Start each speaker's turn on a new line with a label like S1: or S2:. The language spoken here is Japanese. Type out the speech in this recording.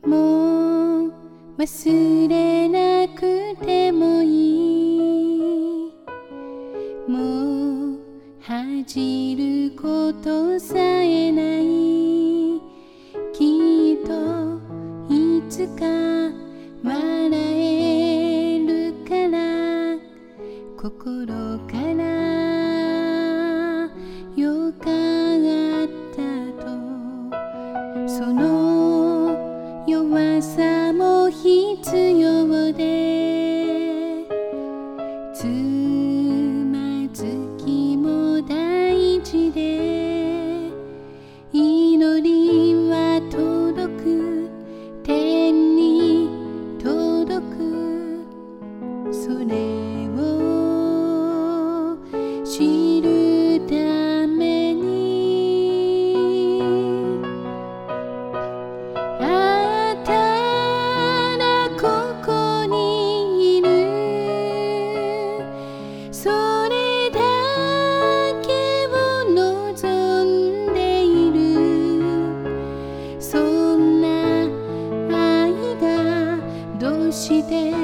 S1: もう忘れなくてもいい。もう恥じることさえない。きっといつか笑えるから心からよかったと。その弱さも必要で、つまずきも大事で、祈りは届く、天に届く。それを知るために、あたらここにいる。それだけを望んでいる。そんな愛がどうして